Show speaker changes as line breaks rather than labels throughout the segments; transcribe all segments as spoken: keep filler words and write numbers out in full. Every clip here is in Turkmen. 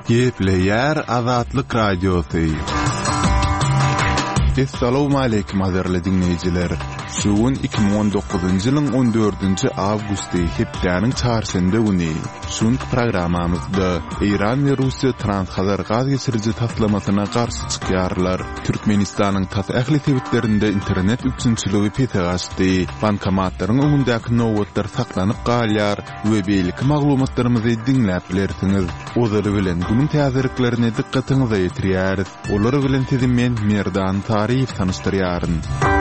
Gepleyer Azatlyk Radiosu. Assalamu alaykum azarly dinleyijiler. Şuun iki bin on dokuzuncu ýylyň on dördünji awgusty hepdäniň çarşamba güni şuň programmamyzda Iran we Russiýa transhazar gaz geçiriji taslamasyna garşy çykýarlar. Türkmenistanyň tas ähli tebitlerinde internet üçinçiligi petegaşdy. Bankomatlaryň öňündäki nowatlar saklanyp galýar we beýlik maglumatlarymyzy dinläp bilersiňiz. Olar bilen günüň täziriklerine dikkatiňizi ýetirýäris. Olar bilen sizi men Merdan Tarif tanıştırýaryn.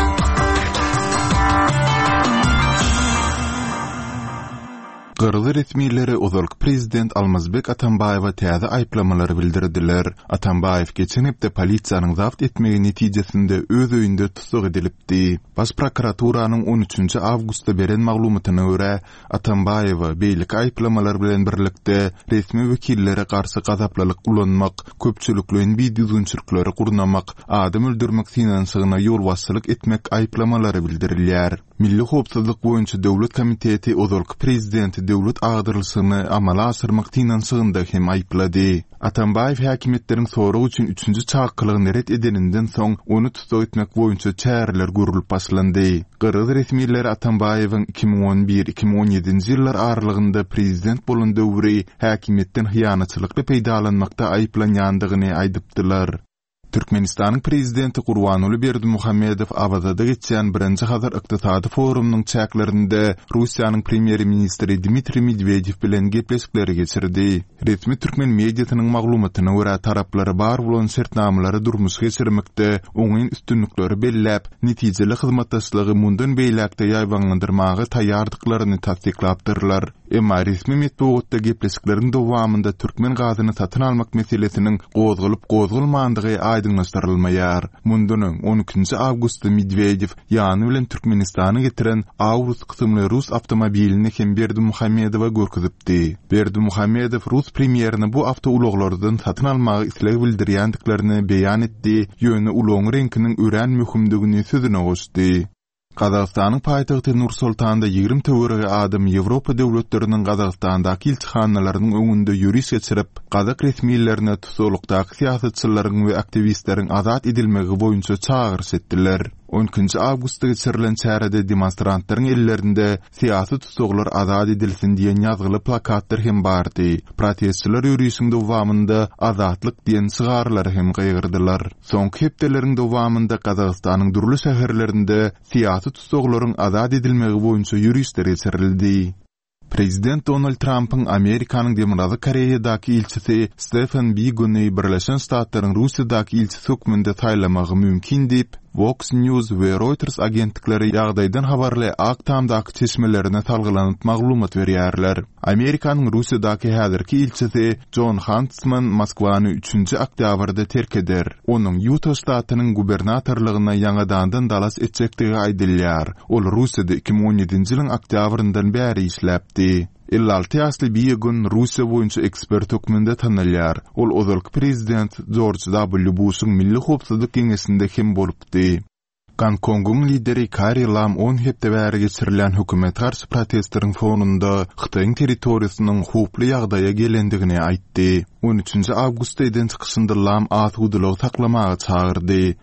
Gırgız resmileri ozalk prezident Almazbek Atambayewa täze aýplamalary bildirdiler. Atambayew geçen hepde polisiýanyň zapt etmegi netijesinde öz öýünde tutuk edilipdi. Baş prokuraturanyň on üçünji awgustda beren maglumatyna görä, Atambayewa beýlik aýplamalar bilen birlikde resmi wekillere garşy gazaplalyk ulanmak, köpçülikliň bidiýunçylykları gurnamak, adam öldürmek finansyna ýol başçylyk etmek aýplamalary bildirilýär. Milli howpsuzlyk boýunça döwlet komiteti ozalk prezident döwlet agdyrlysyny amala asyrmak finansyňda hem aýplady. Atambayew häkimetleriň soragy üçin üçünji çakylygyny ret edeninden soň onu tutuk etmek boýunça çäreler görülip başlandy. Gırgız resmileri Atambayewiň iki bin on bir iki bin on ýedinji ýyllar aralygynda prezident bolan döwri häkimetden hyýanatçylykly peýdalanmakda aýplanýandygyny aýdypdylar. Türkmenistanyň prezidenti Gurbanuly Berdimuhammedow Abazada geçen birinji hazır ykdysady forumynyň çäklerinde Russiýanyň premier ministri Dmitri Medvedew bilen gepleşikleri geçirdi. Resmi türkmen mediasynyň maglumatyna görä taraplary bar bolan şertnamalary durmuşa geçirmekde oňyň üstünlikleri belläp, netijeli hyzmatdaşlygy mundan beýlekde ýaýbanlandyrmagy taýýardyklaryny tasdiklapdyrlar. Emma resmi metbuatda gepleşikleriň dowamında türkmen gazyny satyn almak meselesiniň gozgulyp gozgulmandygy aýdynlaşdyrylmaýar. Mundunyň on üçünji awgustda Medvedew ýany bilen Türkmenistany getiren Aurus kysymly Rus awtomobilini hem Berdimuhammedowa görkezipdi. Berdimuhammedow Rus premierini bu awtouloglardan satyn almagy isleg bildirýändiklaryny beýan etdi, ýöne uloň renkiniň ören möhümdigini sözüne goşdy. Kazakstanyň paýtagty Nur-Sultanda ýigrim töwerege adam Ýewropa döwletleriniň Kazakstandaky ilçihanalarynyn öňünde ýürüş geçirip, Kazak resmiýetlerine tutuklukdaky siýasatçylaryň we aktivistleriň azat edilmegi boýunça çağırış etdiler. on üçünji awgustda geçirilen çärede demonstrantlaryň ellerinde siýasy tutuklar azat edilsin diýen ýazgyly plakatlar hem bardy. Protestçiler ýürüýüşiň dowamında azatlyk diýen sygarlary hem gaýgyrdylar. Soňky hepdeleriň dowamında Kazakstanyň durly şäherlerinde siýasy tutuklaryň azat edilmegi boýunça ýürüýüşler geçirildi. Prezident Donald Trump'ın Amerikanyň Demirhazy Koreýadaky ilçisi Stephen Biegun'y Birleşen Ştatlaryň Russiýadaky ilçisi hökmünde taýlamagy mümkin diýip Fox News we Reuters agentlikleri ýagdaýdan habarly Aktamdaky çeşmelerine salgylanyp maglumat berýärler. Amerikanyň Russiýadaky häzirki ilçisi John Huntsman Moskwany üçünji oktýabrda terk eder. Onuň Utah ştatynyň gubernatorlygyna ýangadandan dalas etjekdigi aýdylýar. Ol Russiýada iki bin on ýedinji ýylyň oktýabryndan bäri işläpdi. elli alty ýaşly Biegun Russiýa boýunça ekspert hökmünde tanylýar. Ol ozalky prezident George W. Bush'yň Milli Howpsuzlyk Geňeşinde hem bolupdy. Gongkongyň lideri Carrie Lam on hepde bäri geçirilen hökümet garşy protestleriň fonunda Hytaýyň territoriýasynyň howply ýagdaýa gelendigini aýtdy. on üçünji awgustda eden çykyşynda Lam aýtgydylygy saklamagy çağırdy.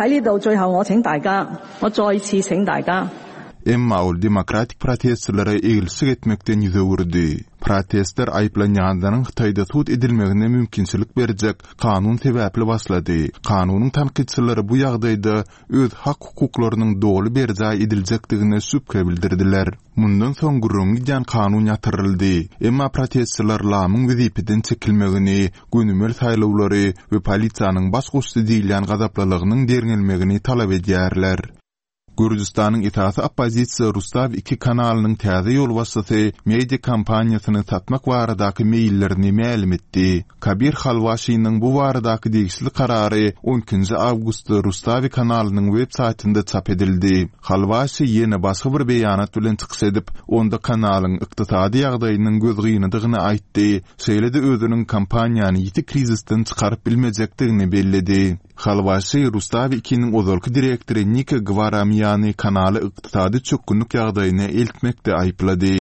Emma ol demokratik protestçilere egilsik etmekden yüze vurdy. Protestler aýplanýanlaryň Hytaýda tut edilmegine mümkinçilik berjek kanun sebäpli başlady. Kanunyň tanqidçileri bu ýagdaýda öz hak hukuklarynyň dogly berjä ediljekdigine şüphe bildirdiler. Mundan soň gurrun giden kanun ýatyryldy. Emma protestçiler Lamyň wezipeden çekilmegini, günümel saýlawlary we polisiýanyň baş goşdy diýilen gazaplalygynyň derňelmegini talap edýärler. Gürcistanyň itaatçy oppozisiýa Rustav iki kanalynyň täze ýol başçysy media kampaniýasyny satmak baradaky meýillerini ma'lum etdi. Kabir Halwaşynyň bu baradaky degişli karary on üçünji awgustda Rustav kanalynyň web saýtynda çap edildi. Halwaşy ýene başga bir beýanat bilen çykyş edip, onda kanalyň ykdysady ýagdaýynyň gözgyndygyny aýtdy. Şeýle-de özüniň kampaniýany ýiti krizisden çykaryp bilmejekdigini belledi. Halwaşy Rustav ikiň ozalky direktori Nika Gvaramyan kanaly ykdysady çökünlük ýagdaýyna eltmekde aýplady.